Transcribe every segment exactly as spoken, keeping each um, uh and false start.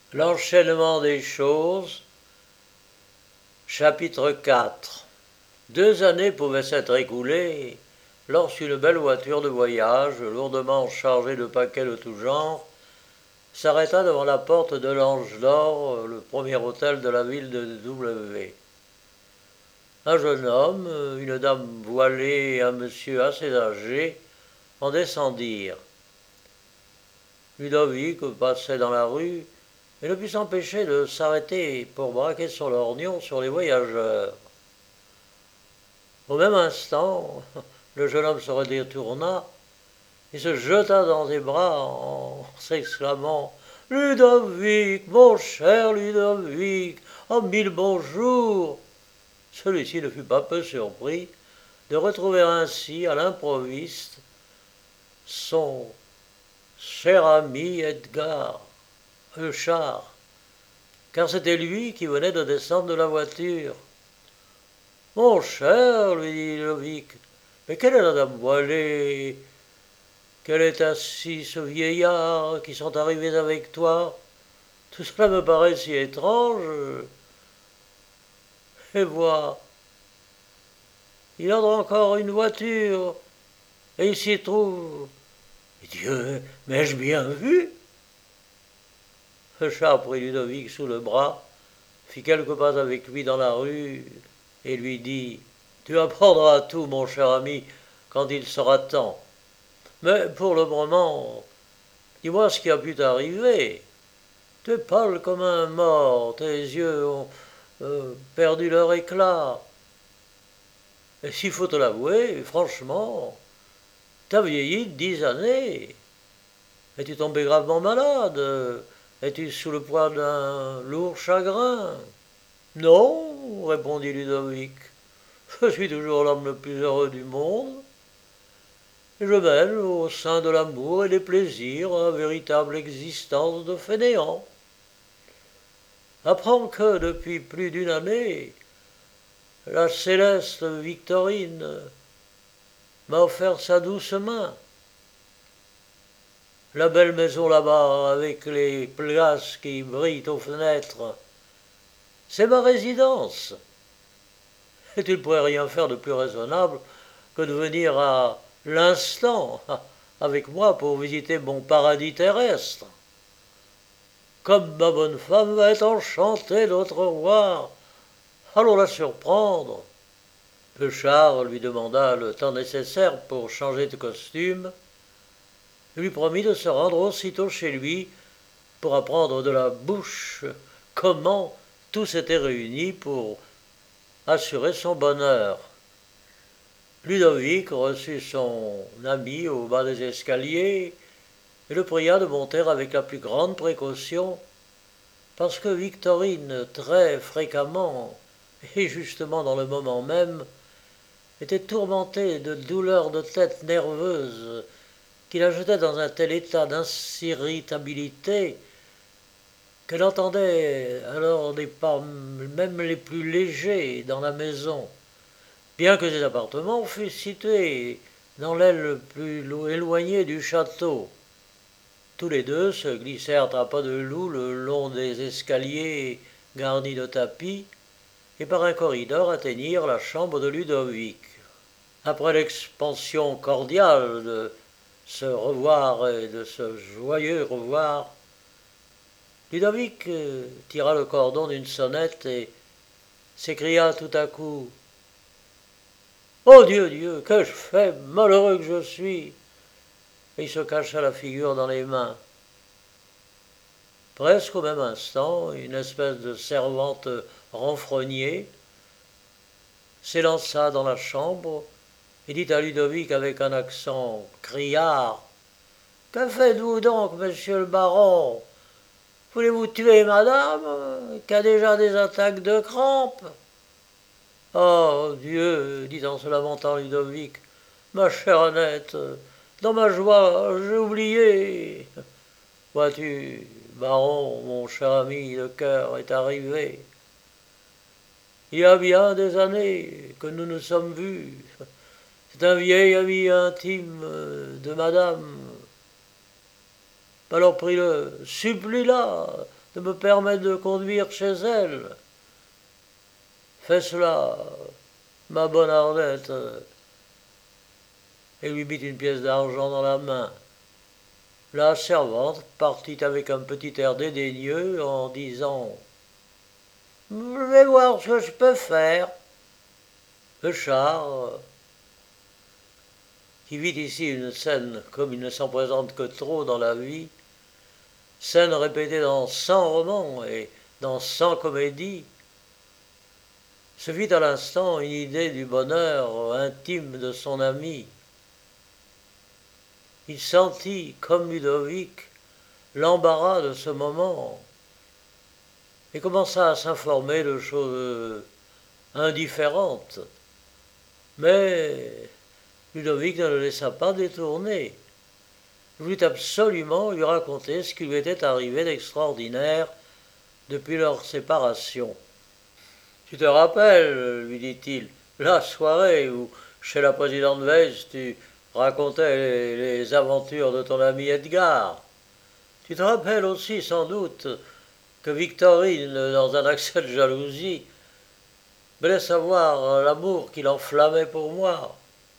L'enchaînement des choses, chapitre quatre. Deux années pouvaient s'être écoulées lorsqu'une belle voiture de voyage, lourdement chargée de paquets de tout genre, s'arrêta devant la porte de l'Ange d'Or, le premier hôtel de la ville de W. Un jeune homme, une dame voilée et un monsieur assez âgé en descendirent. Ludovic passait dans la rue et ne put s'empêcher de s'arrêter pour braquer son lorgnon sur les voyageurs. Au même instant, le jeune homme se redétourna et se jeta dans ses bras en s'exclamant « Ludovic, mon cher Ludovic, oh mille bonjours !» Celui-ci ne fut pas peu surpris de retrouver ainsi à l'improviste son cher ami Edgar Euchard, car c'était lui qui venait de descendre de la voiture. « Mon cher, lui dit Ludovic, mais quelle est la dame voilée? Quel est ainsi ce vieillard qui sont arrivés avec toi? Tout cela me paraît si étrange. Et vois, il entre encore une voiture, et il s'y trouve. Dieu, m'ai-je bien vu? » Euchard prit Ludovic sous le bras, fit quelques pas avec lui dans la rue, et lui dit « Tu apprendras tout, mon cher ami, quand il sera temps. Mais pour le moment, dis-moi ce qui a pu t'arriver. Tu es pâle comme un mort, tes yeux ont euh, perdu leur éclat. Et s'il faut te l'avouer, franchement, t'as vieilli de dix années. Es-tu tombé gravement malade? Es-tu sous le poids d'un lourd chagrin? » « Non, répondit Ludovic, je suis toujours l'homme le plus heureux du monde. Et je mène au sein de l'amour et des plaisirs une véritable existence de fainéant. Apprends que depuis plus d'une année, la céleste Victorine m'a offert sa douce main. La belle maison là-bas, avec les glaces qui brillent aux fenêtres, c'est ma résidence. Et tu ne pourrais rien faire de plus raisonnable que de venir à l'instant avec moi pour visiter mon paradis terrestre. Comme ma bonne femme va être enchantée de te revoir, allons la surprendre. » Euchard lui demanda le temps nécessaire pour changer de costume et lui promit de se rendre aussitôt chez lui pour apprendre de la bouche comment tout s'était réuni pour assurer son bonheur. Ludovic reçut son ami au bas des escaliers et le pria de monter avec la plus grande précaution, parce que Victorine, très fréquemment, et justement dans le moment même, était tourmentée de douleurs de tête nerveuses qui la jetaient dans un tel état d'inirritabilité qu'elle entendait alors des pas même les plus légers dans la maison, bien que ses appartements fussent situés dans l'aile plus éloignée du château. Tous les deux se glissèrent à pas de loup le long des escaliers garnis de tapis et par un corridor atteignirent la chambre de Ludovic. Après l'expansion cordiale de ce revoir et de ce joyeux revoir, Ludovic tira le cordon d'une sonnette et s'écria tout à coup « Oh Dieu, Dieu, qu'ai-je fait, malheureux que je suis !» Et il se cacha la figure dans les mains. Presque au même instant, une espèce de servante renfrognée s'élança dans la chambre et dit à Ludovic avec un accent criard « Que faites-vous donc, monsieur le baron? Voulez-vous tuer madame, qui a déjà des attaques de crampes? » ?»« Oh Dieu, dit en se lamentant Ludovic, ma chère Annette, dans ma joie, j'ai oublié. Vois-tu, baron, mon cher ami, le cœur est arrivé. Il y a bien des années que nous nous sommes vus. C'est un vieil ami intime de madame. Alors prie-le, supplie-la de me permettre de conduire chez elle. Fais cela, ma bonne Arlette. Et lui mit une pièce d'argent dans la main. La servante partit avec un petit air dédaigneux en disant « Je vais voir ce que je peux faire. » Le char, qui vit ici une scène comme il ne s'en présente que trop dans la vie, scène répétée dans cent romans et dans cent comédies, se fit à l'instant une idée du bonheur intime de son ami. Il sentit, comme Ludovic, l'embarras de ce moment et commença à s'informer de choses indifférentes. Mais Ludovic ne le laissa pas détourner. Il voulut absolument lui raconter ce qui lui était arrivé d'extraordinaire depuis leur séparation. « Tu te rappelles, lui dit-il, la soirée où, chez la présidente Weiss, tu racontais les, les aventures de ton ami Edgar. Tu te rappelles aussi, sans doute, que Victorine, dans un accès de jalousie, me laisse savoir l'amour qu'il enflammait pour moi.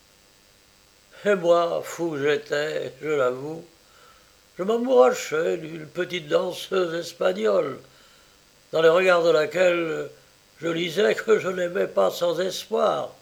Et moi, fou que j'étais, je l'avoue, je m'amourachais d'une petite danseuse espagnole, dans les regards de laquelle je lisais que je n'aimais pas sans espoir.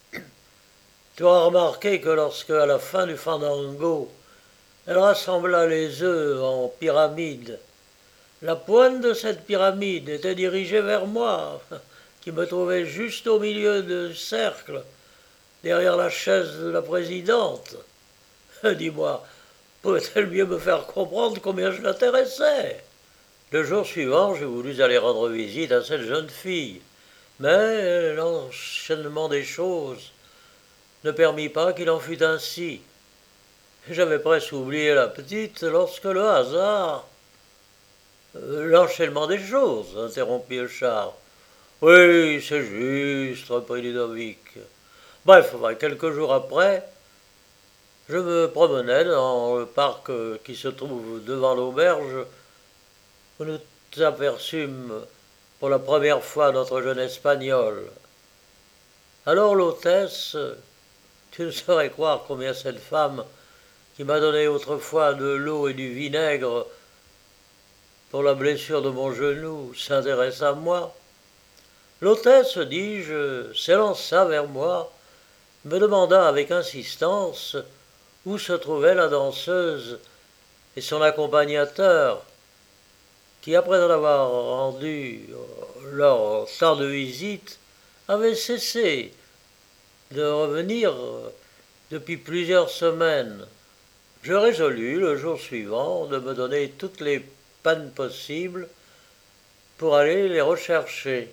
Tu auras remarqué que lorsque, à la fin du fandango, elle rassembla les œufs en pyramide, la pointe de cette pyramide était dirigée vers moi, qui me trouvais juste au milieu du cercle, derrière la chaise de la présidente. Dis-moi, pouvait-elle mieux me faire comprendre combien je l'intéressais? Le jour suivant, je voulus aller rendre visite à cette jeune fille, mais l'enchaînement des choses ne permit pas qu'il en fût ainsi. J'avais presque oublié la petite lorsque le hasard... L'enchaînement des choses, interrompit le char. Oui, c'est juste, reprit Ludovic. Bref, quelques jours après, je me promenais dans le parc qui se trouve devant l'auberge où nous aperçûmes pour la première fois notre jeune Espagnol. Alors l'hôtesse, tu ne saurais croire combien cette femme, qui m'a donné autrefois de l'eau et du vinaigre pour la blessure de mon genou, s'intéresse à moi. L'hôtesse, dis-je, s'élança vers moi, me demanda avec insistance où se trouvait la danseuse et son accompagnateur, qui, après en avoir rendu leur temps de visite, avait cessé de revenir depuis plusieurs semaines. Je résolus, le jour suivant, de me donner toutes les peines possibles pour aller les rechercher.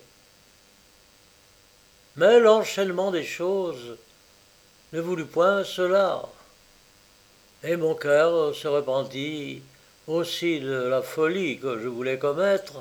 Mais l'enchaînement des choses ne voulut point cela, et mon cœur se repentit aussi de la folie que je voulais commettre,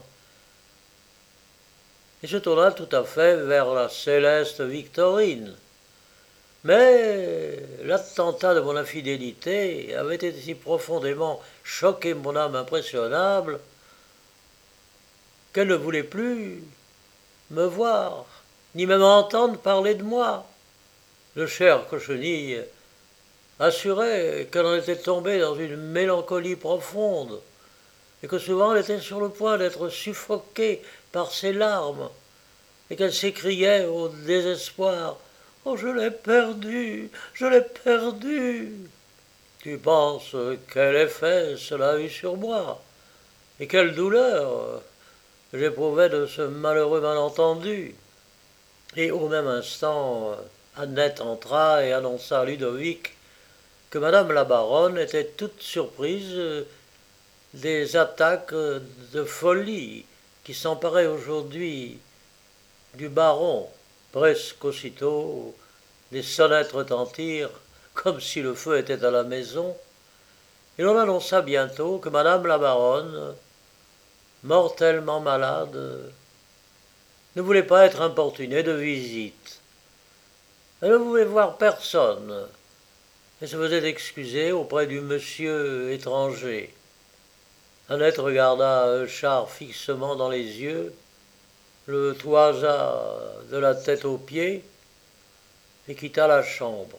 et se tourna tout à fait vers la céleste Victorine. Mais l'attentat de mon infidélité avait été si profondément choqué mon âme impressionnable qu'elle ne voulait plus me voir, ni même entendre parler de moi. Le cher Cochenille assurait qu'elle en était tombée dans une mélancolie profonde, et que souvent elle était sur le point d'être suffoquée par ses larmes, et qu'elle s'écriait au désespoir « Oh, je l'ai perdu, je l'ai perdu !» Tu penses quel effet cela a eu sur moi, et quelle douleur j'éprouvais de ce malheureux malentendu. Et au même instant, Annette entra et annonça à Ludovic que madame la baronne était toute surprise des attaques de folie qui s'emparaient aujourd'hui du baron. Presque aussitôt, des sonnettes retentirent, comme si le feu était à la maison, et l'on annonça bientôt que madame la baronne, mortellement malade, ne voulait pas être importunée de visite. Elle ne voulait voir personne, et se faisait excuser auprès du monsieur étranger. Annette regarda Euchard fixement dans les yeux, le toisa de la tête aux pieds et quitta la chambre.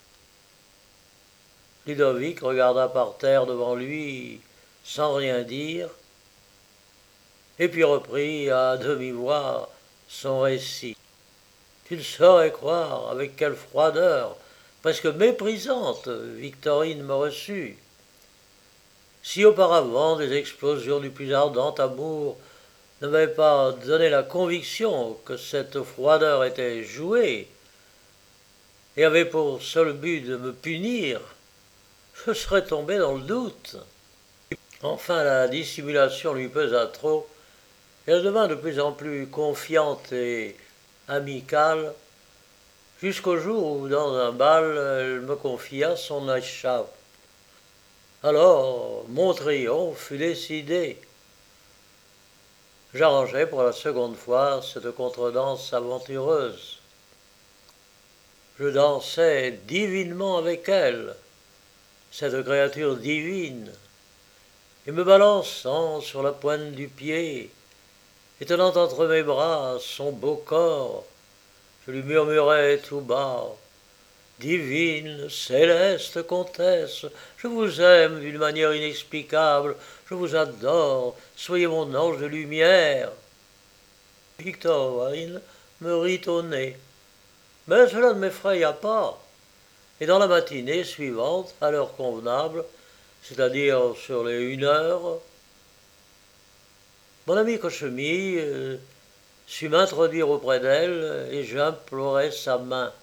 Ludovic regarda par terre devant lui sans rien dire, et puis reprit à demi-voix son récit. Tu ne saurais croire avec quelle froideur, presque méprisante, Victorine me reçut. Si auparavant des explosions du plus ardent amour ne m'avaient pas donné la conviction que cette froideur était jouée et avait pour seul but de me punir, je serais tombé dans le doute. Enfin, la dissimulation lui pesa trop, et elle devint de plus en plus confiante et amicale, jusqu'au jour où, dans un bal, elle me confia son écharpe. Alors, mon triomphe fut décidé. J'arrangeai pour la seconde fois cette contredanse aventureuse. Je dansais divinement avec elle, cette créature divine, et me balançant sur la pointe du pied, et tenant entre mes bras son beau corps, je lui murmurais tout bas: divine, céleste comtesse, je vous aime d'une manière inexplicable, je vous adore, soyez mon ange de lumière. Victorine me rit au nez, mais cela ne m'effraya pas, et dans la matinée suivante, à l'heure convenable, c'est-à-dire sur les une heure, mon ami Cochemille euh, sut m'introduire auprès d'elle, et j'implorai sa main.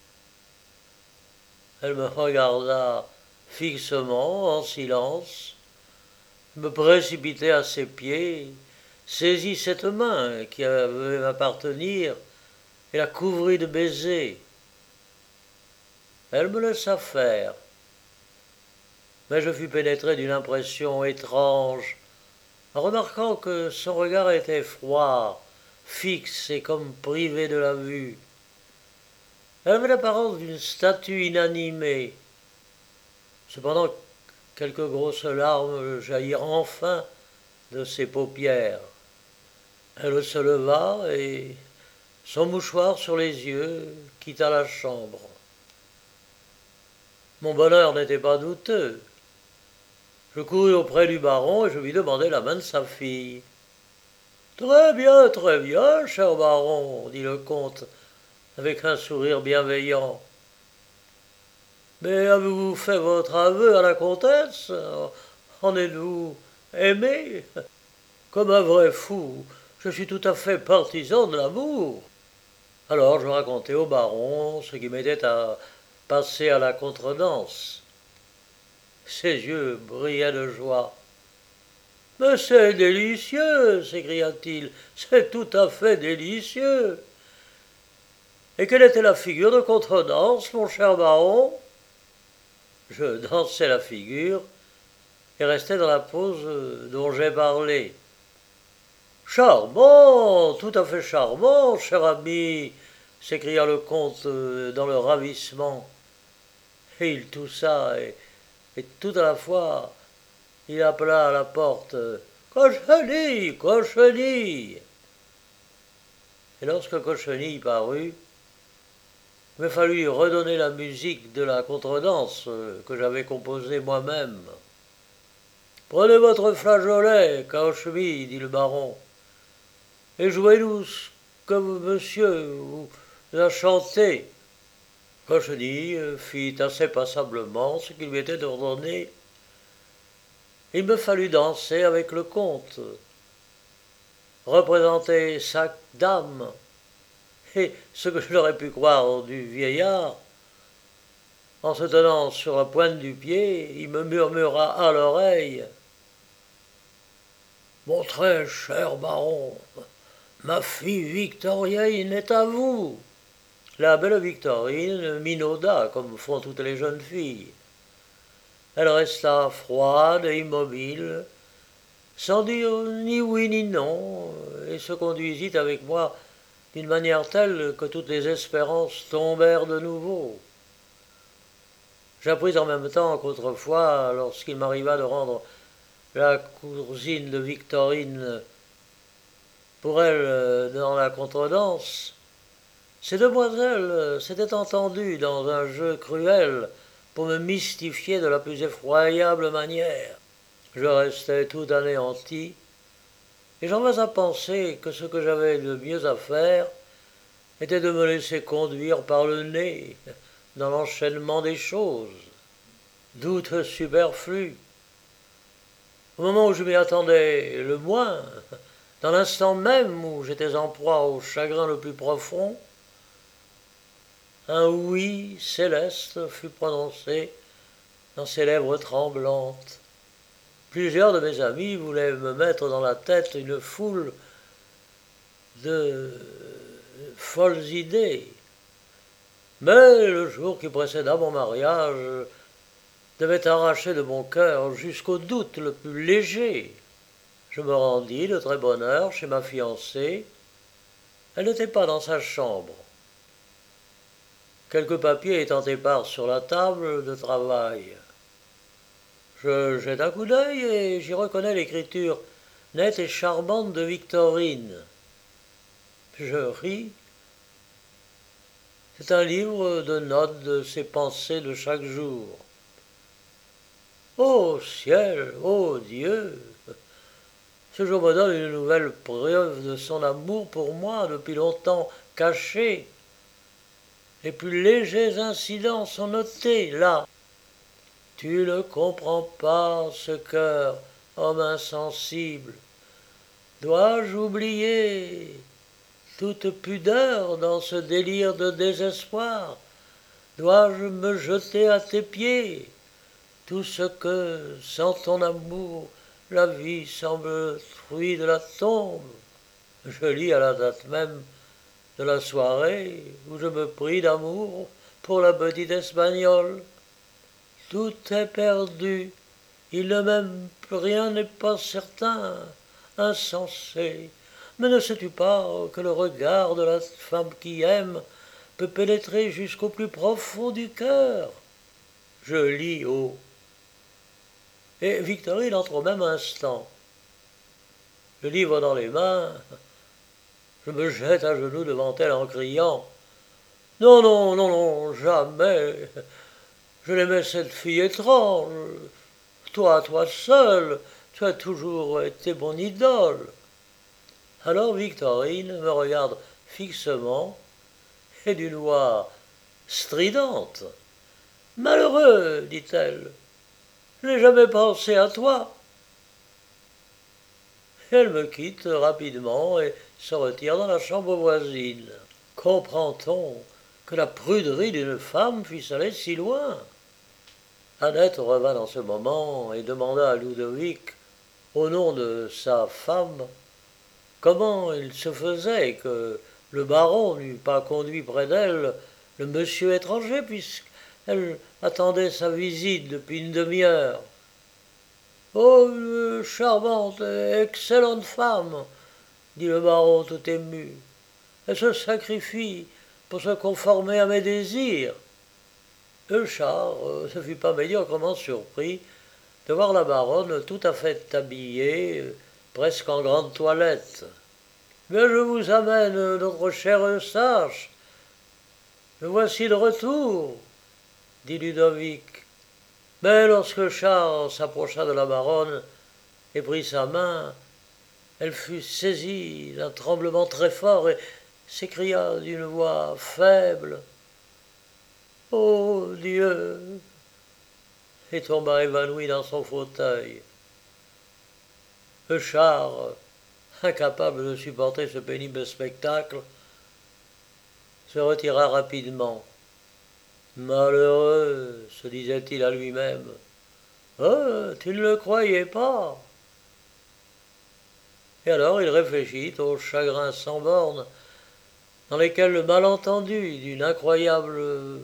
Elle me regarda fixement, en silence, me précipitai à ses pieds, saisis cette main qui avait m'appartenir et la couvrit de baisers. Elle me laissa faire, mais je fus pénétré d'une impression étrange en remarquant que son regard était froid, fixe et comme privé de la vue. Elle avait l'apparence d'une statue inanimée. Cependant, quelques grosses larmes jaillirent enfin de ses paupières. Elle se leva et, son mouchoir sur les yeux, quitta la chambre. Mon bonheur n'était pas douteux. Je courus auprès du baron et je lui demandai la main de sa fille. « Très bien, très bien, cher baron, dit le comte, avec un sourire bienveillant. Mais avez-vous fait votre aveu à la comtesse? En êtes-vous aimé? Comme un vrai fou, je suis tout à fait partisan de l'amour. » Alors je racontai au baron ce qui m'était à passer à la contredanse. Ses yeux brillaient de joie. « Mais c'est délicieux, s'écria-t-il, c'est tout à fait délicieux. Et quelle était la figure de contredanse, mon cher baron? » Je dansai la figure et restai dans la pose dont j'ai parlé. « Charmant, tout à fait charmant, cher ami, s'écria le comte dans le ravissement. Et il toussa, et, et tout à la fois, il appela à la porte « Cochenille, Cochenille !» Et lorsque Cochenille parut, il me fallut redonner la musique de la contredanse que j'avais composée moi-même. « Prenez votre flageolet, Cochenille, dit le baron, et jouez-nous ce que monsieur vous a chanté. » Cochenille fit assez passablement ce qui lui était ordonné. Il me fallut danser avec le comte, représenter sa dame, et ce que je n'aurais pu croire du vieillard, en se tenant sur la pointe du pied, il me murmura à l'oreille: « Mon très cher baron, ma fille Victorine est à vous. » La belle Victorine minauda comme font toutes les jeunes filles. Elle resta froide et immobile, sans dire ni oui ni non, et se conduisit avec moi d'une manière telle que toutes les espérances tombèrent de nouveau. J'appris en même temps qu'autrefois, lorsqu'il m'arriva de rendre la cousine de Victorine, pour elle dans la contredanse, ces demoiselles s'étaient entendues dans un jeu cruel pour me mystifier de la plus effroyable manière. Je restais tout anéanti, et j'en vas à penser que ce que j'avais de mieux à faire était de me laisser conduire par le nez dans l'enchaînement des choses. Doute superflu. Au moment où je m'y attendais le moins, dans l'instant même où j'étais en proie au chagrin le plus profond, un oui céleste fut prononcé dans ses lèvres tremblantes. Plusieurs de mes amis voulaient me mettre dans la tête une foule de folles idées. Mais le jour qui précéda mon mariage devait arracher de mon cœur jusqu'au doute le plus léger. Je me rendis de très bonne heure chez ma fiancée. Elle n'était pas dans sa chambre. Quelques papiers étant épars sur la table de travail. Je jette un coup d'œil et j'y reconnais l'écriture nette et charmante de Victorine. Je ris. C'est un livre de notes de ses pensées de chaque jour. Ô ciel, ô Dieu! Ce jour me donne une nouvelle preuve de son amour pour moi depuis longtemps caché. Les plus légers incidents sont notés là. Tu ne comprends pas ce cœur, homme insensible. Dois-je oublier toute pudeur dans ce délire de désespoir? Dois-je me jeter à tes pieds? Tout ce que, sans ton amour, la vie semble fruit de la tombe. Je lis à la date même de la soirée où je me pris d'amour pour la petite Espagnole. Tout est perdu, il ne m'aime plus, rien n'est pas certain, insensé. Mais ne sais-tu pas que le regard de la femme qui aime peut pénétrer jusqu'au plus profond du cœur? Je lis haut. Et Victorine entre au même instant. Le livre dans les mains, je me jette à genoux devant elle en criant « Non, non, non, non, jamais. Je l'aimais cette fille étrange. Toi, toi seul, tu as toujours été mon idole. » Alors Victorine me regarde fixement et d'une voix stridente. « Malheureux, dit-elle, je n'ai jamais pensé à toi. » Elle me quitte rapidement et se retire dans la chambre voisine. Comprend-on que la pruderie d'une femme puisse aller si loin? Annette revint dans ce moment et demanda à Ludovic, au nom de sa femme, comment il se faisait que le baron n'eût pas conduit près d'elle le monsieur étranger, puisqu'elle attendait sa visite depuis une demi-heure. « Oh, une charmante et excellente femme, dit le baron tout ému. Elle se sacrifie pour se conformer à mes désirs. » Euchard ne fut pas médiocrement surpris de voir la baronne tout à fait habillée, presque en grande toilette. « Mais je vous amène notre cher Eustache. Me voici de retour, dit Ludovic. Mais lorsque Charles s'approcha de la baronne et prit sa main, elle fut saisie d'un tremblement très fort et s'écria d'une voix faible « Ô Dieu !» et tomba évanouie dans son fauteuil. Euchard, incapable de supporter ce pénible spectacle, se retira rapidement. « Malheureux, se disait-il à lui-même. « Oh, tu ne le croyais pas ?» Et alors il réfléchit aux chagrins sans bornes dans lesquels le malentendu d'une incroyable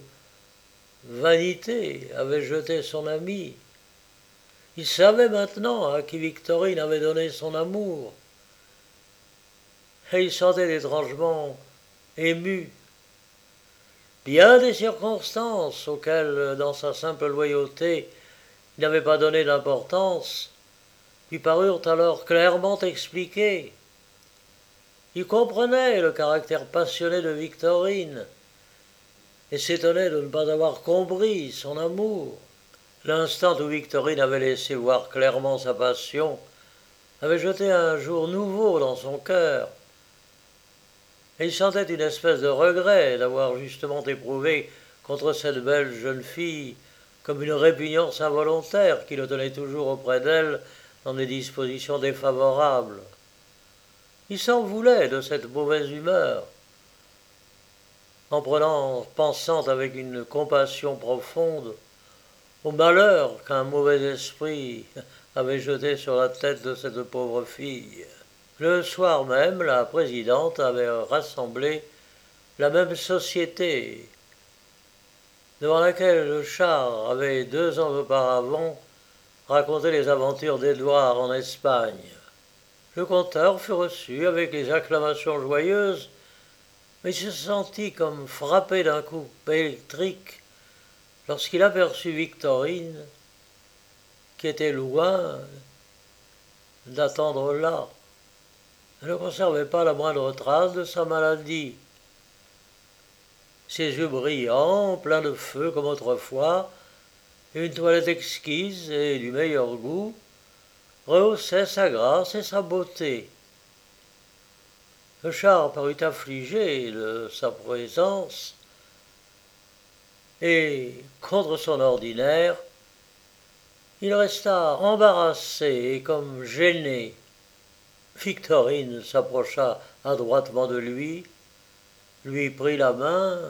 vanité avait jeté son ami. Il savait maintenant à qui Victorine avait donné son amour. Et il sentait étrangement ému. Bien des circonstances auxquelles, dans sa simple loyauté, il n'avait pas donné d'importance, lui parurent alors clairement expliquées. Il comprenait le caractère passionné de Victorine et s'étonnait de ne pas avoir compris son amour. L'instant où Victorine avait laissé voir clairement sa passion avait jeté un jour nouveau dans son cœur, et il sentait une espèce de regret d'avoir justement éprouvé contre cette belle jeune fille comme une répugnance involontaire qui le tenait toujours auprès d'elle dans des dispositions défavorables. Il s'en voulait de cette mauvaise humeur, en prenant, pensant avec une compassion profonde au malheur qu'un mauvais esprit avait jeté sur la tête de cette pauvre fille. Le soir même, la présidente avait rassemblé la même société devant laquelle le char avait deux ans auparavant raconté les aventures d'Édouard en Espagne. Le conteur fut reçu avec les acclamations joyeuses, mais il se sentit comme frappé d'un coup électrique lorsqu'il aperçut Victorine, qui était loin d'attendre là. Elle ne conservait pas la moindre trace de sa maladie. Ses yeux brillants, pleins de feu comme autrefois, et une toilette exquise et du meilleur goût, rehaussaient sa grâce et sa beauté. Le char parut affligé de sa présence, et, contre son ordinaire, il resta embarrassé et comme gêné. Victorine s'approcha adroitement de lui, lui prit la main,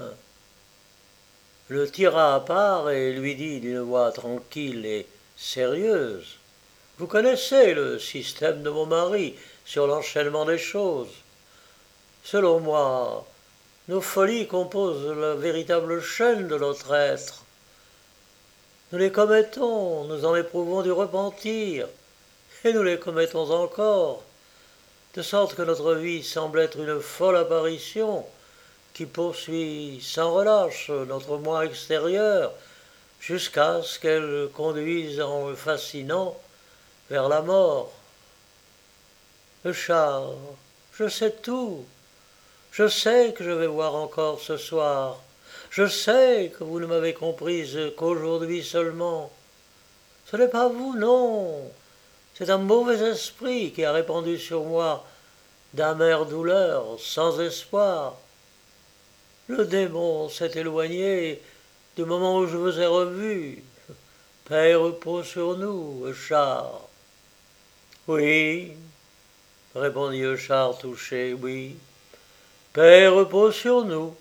le tira à part et lui dit d'une voix tranquille et sérieuse: « Vous connaissez le système de mon mari sur l'enchaînement des choses. Selon moi, nos folies composent la véritable chaîne de notre être. Nous les commettons, nous en éprouvons du repentir, et nous les commettons encore, de sorte que notre vie semble être une folle apparition qui poursuit sans relâche notre moi extérieur jusqu'à ce qu'elle conduise en le fascinant vers la mort. Le char, je sais tout, je sais que je vais voir encore ce soir, je sais que vous ne m'avez comprise qu'aujourd'hui seulement. Ce n'est pas vous, non, c'est un mauvais esprit qui a répandu sur moi d'amères douleurs, sans espoir. Le démon s'est éloigné du moment où je vous ai revu. Paix et repos sur nous, Euchard. Oui, répondit Euchard touché, oui. Paix et repos sur nous.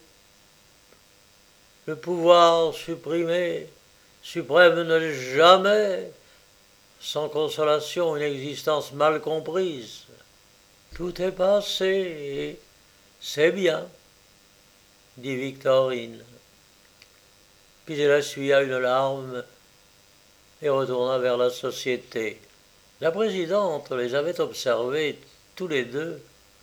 Le pouvoir supprimé, suprême n'est jamais, sans consolation, une existence mal comprise. Tout est passé, et c'est bien, dit Victorine. Puis elle essuya une larme et retourna vers la société. La présidente les avait observés tous les deux,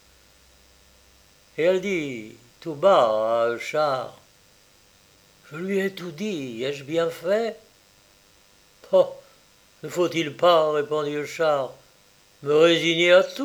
et elle dit tout bas à Euchard: « Je lui ai tout dit, ai-je bien fait ?»« Oh, ne faut-il pas, répondit Euchard, me résigner à tout ?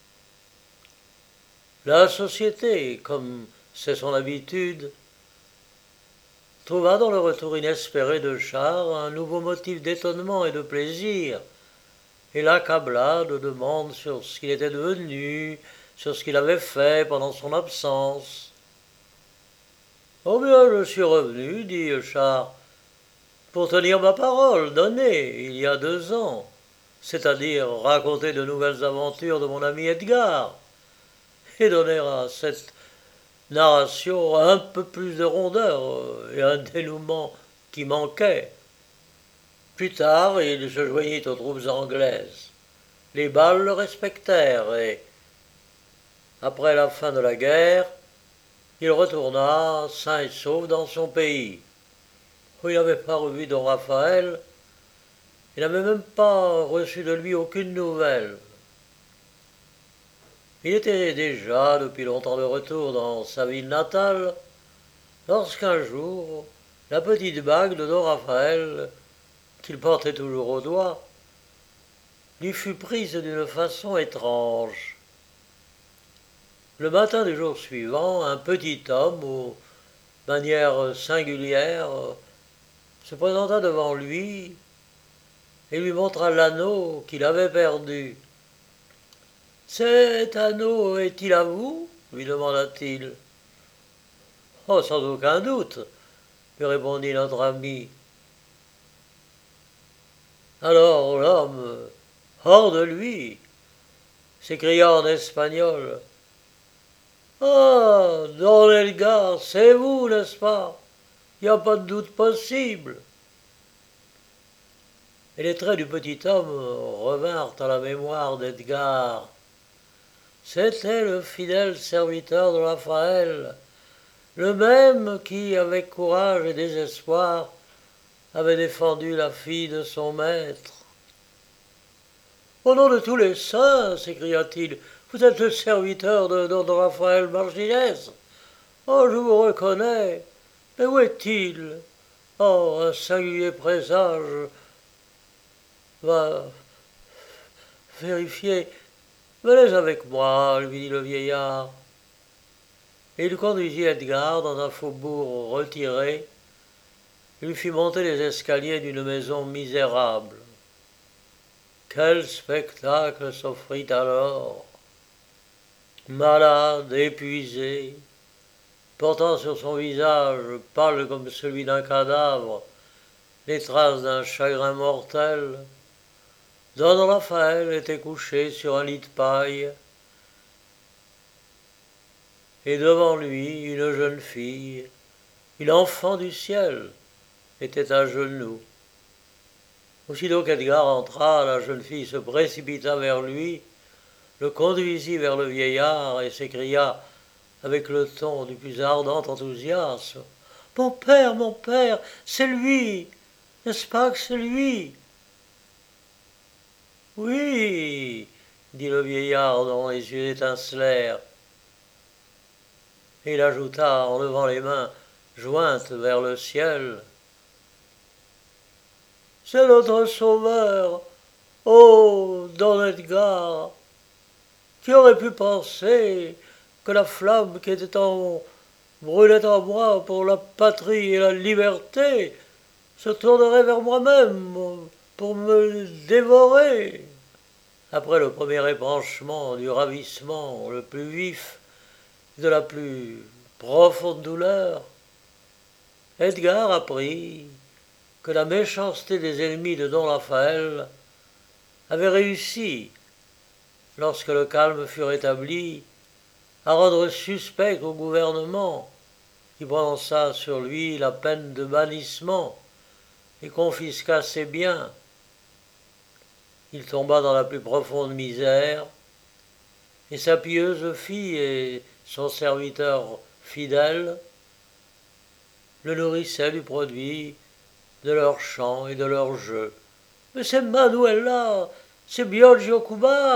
La société, comme c'est son habitude, trouva dans le retour inespéré de Euchard un nouveau motif d'étonnement et de plaisir, et l'accabla de demandes sur ce qu'il était devenu, sur ce qu'il avait fait pendant son absence. « Oh bien, je suis revenu, dit Euchard, pour tenir ma parole donnée il y a deux ans, c'est-à-dire raconter de nouvelles aventures de mon ami Edgar, et donner à cette narration un peu plus de rondeur et un dénouement qui manquait. » Plus tard, il se joignit aux troupes anglaises. Les balles le respectèrent et, après la fin de la guerre, il retourna sain et sauf dans son pays, où il n'avait pas revu don Raphaël. Il n'avait même pas reçu de lui aucune nouvelle. Il était déjà depuis longtemps de retour dans sa ville natale, lorsqu'un jour, la petite bague de don Raphaël, qu'il portait toujours au doigt, lui fut prise d'une façon étrange. Le matin du jour suivant, un petit homme, aux manières singulières, se présenta devant lui et lui montra l'anneau qu'il avait perdu. « Cet anneau est-il à vous ?» lui demanda-t-il. « Oh, sans aucun doute, » lui répondit notre ami. Alors l'homme, hors de lui, s'écria en espagnol. « Ah, Don Edgar, c'est vous, n'est-ce pas? Il n'y a pas de doute possible. » Et les traits du petit homme revinrent à la mémoire d'Edgar. C'était le fidèle serviteur de Raphaël, le même qui, avec courage et désespoir, avait défendu la fille de son maître. « Au nom de tous les saints, s'écria-t-il, vous êtes le serviteur de Don Raphaël Martinez. Oh, je vous reconnais. Mais où est-il? Oh, un singulier présage va vérifier. Venez avec moi, lui dit le vieillard. Et il conduisit Edgar dans un faubourg retiré. Il lui fit monter les escaliers d'une maison misérable. Quel spectacle s'offrit alors! Malade, épuisé, portant sur son visage, pâle comme celui d'un cadavre, les traces d'un chagrin mortel, Don Raphaël était couché sur un lit de paille, et devant lui, une jeune fille, une enfant du ciel, était à genoux. Aussitôt qu'Edgar entra, la jeune fille se précipita vers lui, le conduisit vers le vieillard et s'écria avec le ton du plus ardent enthousiasme. « Mon père, mon père, c'est lui! N'est-ce pas que c'est lui ?»« Oui, » dit le vieillard dont les yeux étincelèrent. Et il ajouta en levant les mains jointes vers le ciel. « C'est notre sauveur! Oh, Don Edgar! Qui aurait pu penser que la flamme qui était en brûlait en moi pour la patrie et la liberté se tournerait vers moi-même pour me dévorer? » Après le premier épanchement du ravissement le plus vif, de la plus profonde douleur, Edgar apprit que la méchanceté des ennemis de Don Raphaël avait réussi, lorsque le calme fut rétabli, à rendre suspect au gouvernement, qui prononça sur lui la peine de bannissement et confisqua ses biens. Il tomba dans la plus profonde misère, et sa pieuse fille et son serviteur fidèle le nourrissaient du produit de leurs chants et de leurs jeux. « Mais c'est Manuela, c'est Biagio Cubas !»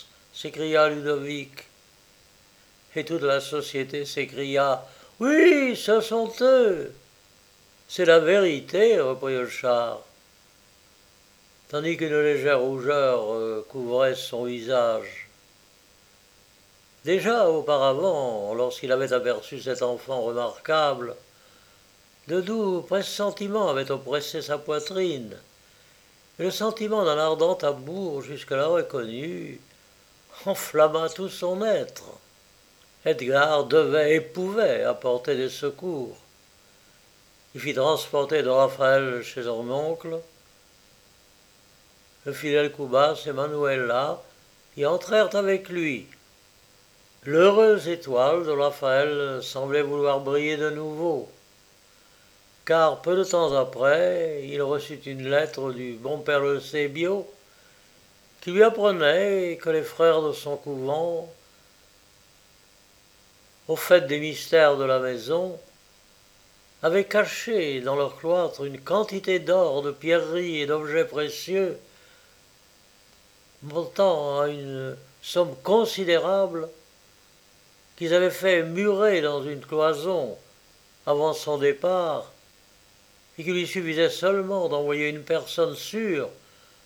s'écria Ludovic. Et toute la société s'écria « Oui, ce sont eux !»« C'est la vérité, » reprit le char, tandis qu'une légère rougeur couvrait son visage. Déjà auparavant, lorsqu'il avait aperçu cet enfant remarquable, de doux pressentiments avaient oppressé sa poitrine, et le sentiment d'un ardent amour jusque-là reconnu enflamma tout son être. Edgar devait et pouvait apporter des secours. Il fit transporter Don Raphaël chez son oncle. Le fidèle Cubas et Manuela y entrèrent avec lui. L'heureuse étoile de Raphaël semblait vouloir briller de nouveau, car peu de temps après, il reçut une lettre du bon père Eusebio qui lui apprenait que les frères de son couvent, au fait des mystères de la maison, avaient caché dans leur cloître une quantité d'or, de pierreries et d'objets précieux, montant à une somme considérable, qu'ils avaient fait murer dans une cloison avant son départ, et qu'il lui suffisait seulement d'envoyer une personne sûre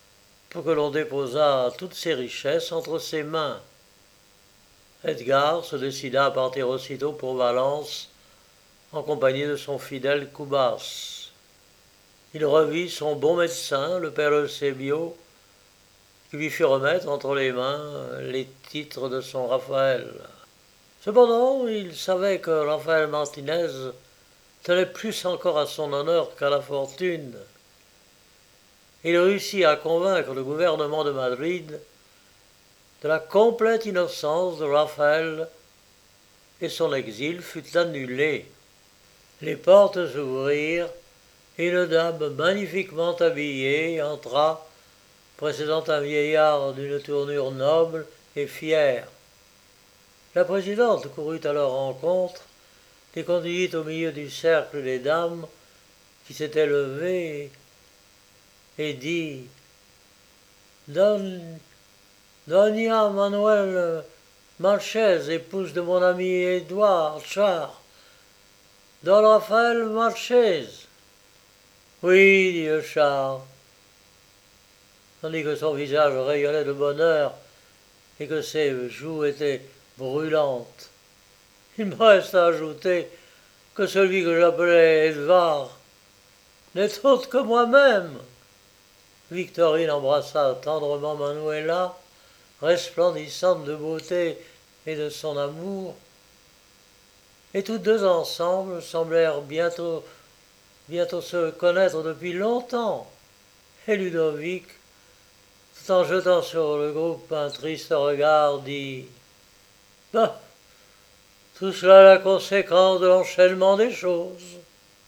pour que l'on déposât toutes ses richesses entre ses mains. Edgar se décida à partir aussitôt pour Valence, en compagnie de son fidèle Cubas. Il revit son bon médecin, le père Eusebio, qui lui fit remettre entre les mains les titres de son Raphaël. Cependant, il savait que Raphaël Martinez tenait plus encore à son honneur qu'à la fortune. Il réussit à convaincre le gouvernement de Madrid de la complète innocence de Raphaël et son exil fut annulé. Les portes s'ouvrirent et une dame magnifiquement habillée entra, précédant un vieillard d'une tournure noble et fière. La présidente courut à leur rencontre, les conduisit au milieu du cercle des dames qui s'étaient levées et dit « Don, Doña Manuel Marchez, épouse de mon ami Édouard Char. Don Raphaël Marchez. »« Oui, dit le char, tandis que son visage rayonnait de bonheur et que ses joues étaient brûlantes. Il me reste à ajouter que celui que j'appelais Edouard n'est autre que moi-même. » Victorine embrassa tendrement Manuela, resplendissante de beauté et de son amour, et tous deux ensemble semblèrent bientôt, bientôt se connaître depuis longtemps. Et Ludovic, tout en jetant sur le groupe un triste regard, dit « Bah, tout cela est la conséquence de l'enchaînement des choses. »